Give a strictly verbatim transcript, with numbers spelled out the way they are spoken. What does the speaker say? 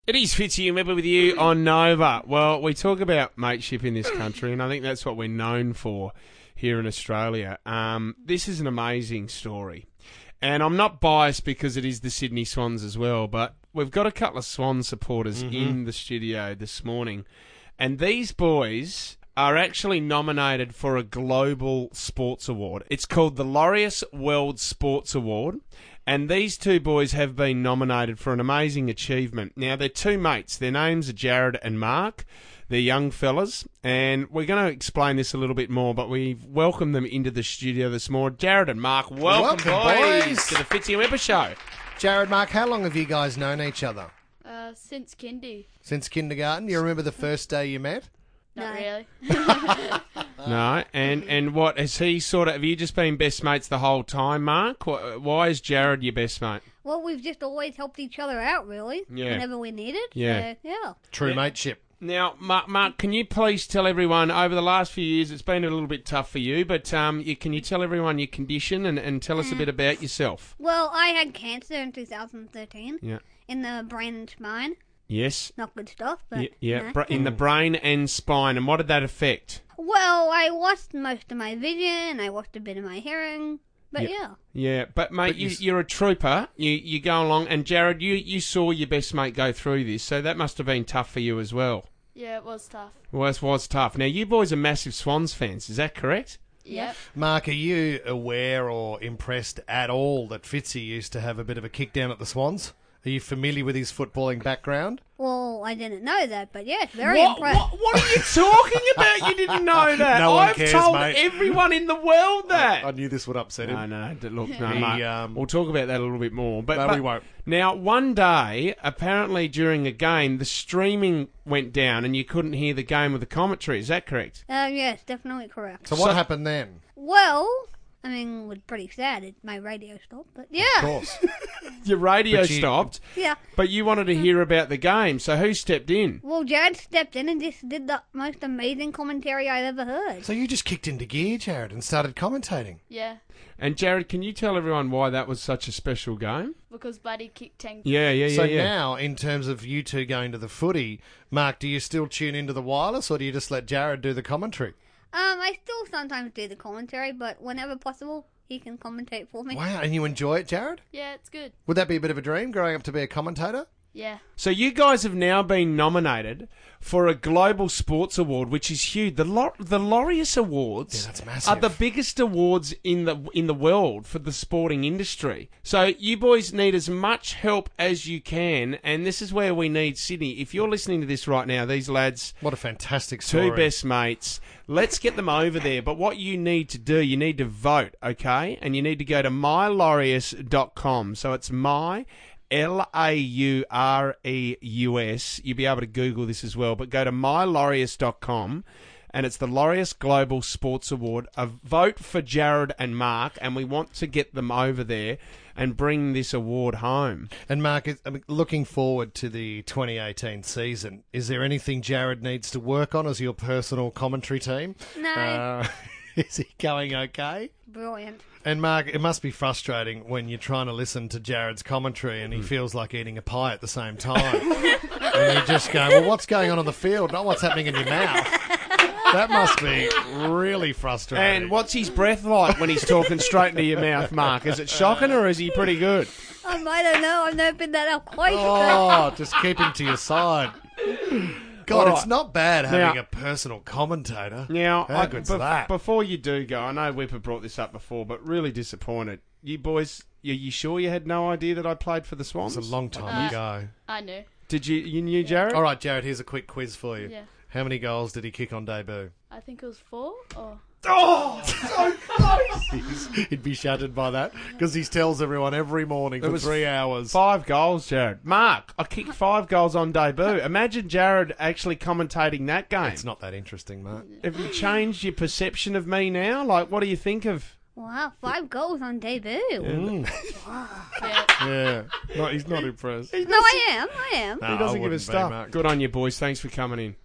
It is Fitzy and Webber with you on Nova. Well, we talk about mateship in this country, and I think that's what we're known for here in Australia. Um, this is an amazing story. And I'm not biased because it is the Sydney Swans as well, but we've got a couple of Swan supporters mm-hmm. in the studio this morning. And these boys are actually nominated for a global sports award. It's called the Laureus World Sports Award. And these two boys have been nominated for an amazing achievement. Now, they're two mates. Their names are Jared and Mark. They're young fellas. And we're going to explain this a little bit more, but we've welcomed them into the studio this morning. Jared and Mark, welcome, welcome boys, boys, to the Fitzy and Webber Show. Jared, Mark, how long have you guys known each other? Uh, since kindy. Since kindergarten? You remember the first day you met? Not No. really. No, and, and what, has he sort of, have you just been best mates the whole time, Mark? Wh- Why is Jared your best mate? Well, we've just always helped each other out, really. Yeah. Whenever we needed. Yeah. So, yeah. True Yeah. mateship. Now, Mark, Mark, can you please tell everyone, over the last few years, it's been a little bit tough for you, but um, you, can you tell everyone your condition and, and tell us a bit about yourself? Well, I had cancer in two thousand thirteen. Yeah. In the brain and spine. Yes. Not good stuff, but... Y- yeah, no. bra- in the brain and spine. And what did that affect? Well, I lost most of my vision. I lost a bit of my hearing. But Yeah. yeah. Yeah, but mate, But you you, s- you're a trooper. You you go along, and Jared, you, you saw your best mate go through this, so that must have been tough for you as well. Yeah, it was tough. Well, it was tough. Now, you boys are massive Swans fans, is that correct? Yep. Mark, are you aware or impressed at all that Fitzy used to have a bit of a kick down at the Swans? Are you familiar with his footballing background? Well, I didn't know that, but yes, very What, impressed. what, what are you talking about? You didn't know that. No one I've cares, told mate. everyone in the world that. I knew this would upset him. No, no, d- look, no, He, mate. um, We'll talk about that a little bit more. But, No, but we won't. Now, one day, apparently during a game, the streaming went down and you couldn't hear the game with the commentary. Is that correct? Uh, yes, definitely correct. So what So- happened then? Well, I mean, it was pretty sad. It, my radio stopped, but yeah. Of course. Your radio But you- stopped, Yeah. but you wanted to hear about the game. So who stepped in? Well, Jared stepped in and just did the most amazing commentary I've ever heard. So you just kicked into gear, Jared, and started commentating. Yeah. And Jared, can you tell everyone why that was such a special game? Because Buddy kicked ten. Yeah, yeah, yeah, So yeah. now, in terms of you two going to the footy, Mark, do you still tune into the wireless or do you just let Jared do the commentary? Um, I still sometimes do the commentary, but whenever possible, he can commentate for me. Wow, and you enjoy it, Jared? Yeah, it's good. Would that be a bit of a dream, growing up to be a commentator? Yeah. So you guys have now been nominated for a global sports award, which is huge. The Lau- the Laureus Awards Yeah, that's massive. are the biggest awards in the in the world for the sporting industry. So you boys need as much help as you can, and this is where we need Sydney. If you're listening to this right now, these lads, What a fantastic story. two best mates. Let's get them over there. But what you need to do, you need to vote, okay? And you need to go to my laureus dot com. So it's my, L A U R E U S. You'll be able to Google this as well. But go to my laureus dot com. And it's the Laureus Global Sports Award. A vote for Jared and Mark. And we want to get them over there and bring this award home. And Mark, is- I mean, looking forward to the twenty eighteen season, is there anything Jared needs to work on as your personal commentary team? No. Uh, is he going okay? Brilliant. And Mark, it must be frustrating when you're trying to listen to Jared's commentary and he feels like eating a pie at the same time. And you just go, well, what's going on on the field, not what's happening in your mouth. That must be really frustrating. And what's his breath like when he's talking straight into your mouth, Mark? Is it shocking or is he pretty good? Um, I don't know. I've never been that up close. Oh, just keep him to your side. God, All it's right. not bad having Now- a personal commentator. Now, How I, good's bef- that? before you do go, I know Whipper brought this up before, but really disappointed. You boys, you, you sure you had no idea that I played for the Swans? It's a long time Uh, ago. I knew. Did you? You knew Jared? All right, Jared, here's a quick quiz for you. Yeah. How many goals did he kick on debut? I think it was four or... Oh, so close! He's- He'd be shattered by that because he tells everyone every morning for was three hours. Five goals, Jared. Mark, I kicked five goals on debut. Imagine Jared actually commentating that game. It's not that interesting, mate. Have you changed your perception of me now? Like, what do you think of? Wow, five goals on debut. Mm. Yeah. Yeah, no, he's not impressed. No, I am. I am. No, He I doesn't give a wouldn't be, stuff. Mark. Good on you, boys. Thanks for coming in.